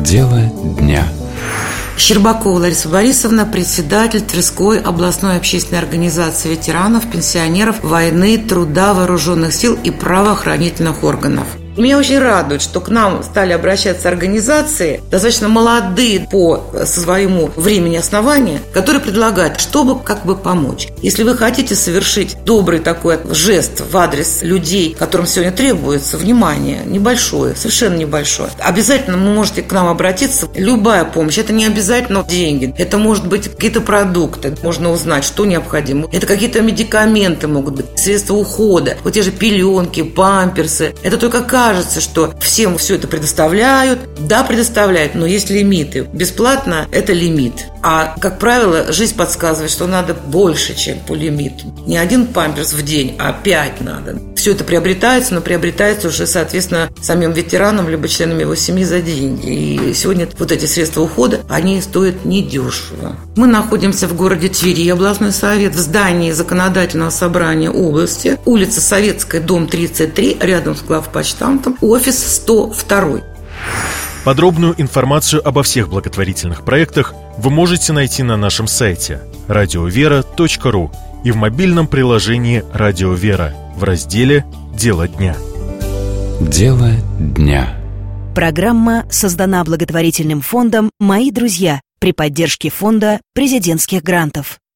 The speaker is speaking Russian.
Дело дня. Щербакова Лариса Борисовна, председатель Тверской областной общественной организации ветеранов, пенсионеров войны, труда, вооруженных сил и правоохранительных органов. Меня очень радует, что к нам стали обращаться организации, достаточно молодые по своему времени основания, которые предлагают, чтобы как бы помочь. Если вы хотите совершить добрый такой жест в адрес людей, которым сегодня требуется внимание, небольшое, совершенно небольшое, обязательно вы можете к нам обратиться. Любая помощь, это не обязательно деньги, это может быть какие-то продукты, можно узнать, что необходимо. Это какие-то медикаменты могут быть, средства ухода, вот те же пеленки, памперсы. Это только кажется, что всем все это предоставляют. Да, предоставляют, но есть лимиты. Бесплатно – это лимит. А, как правило, жизнь подсказывает, что надо больше, чем по лимиту. Не один памперс в день, а 5 надо. Все это приобретается, но приобретается уже, соответственно, самим ветераном либо членами его семьи за деньги. И сегодня вот эти средства ухода, они стоят недешево. Мы находимся в городе Твери, областной совет, в здании законодательного собрания области, улица Советская, дом 33, рядом с главпочтамтом, офис 102. Подробную информацию обо всех благотворительных проектах вы можете найти на нашем сайте radiovera.ru и в мобильном приложении «Радио Вера» в разделе «Дело дня». Дело дня. Программа создана благотворительным фондом «Мои друзья» при поддержке фонда президентских грантов.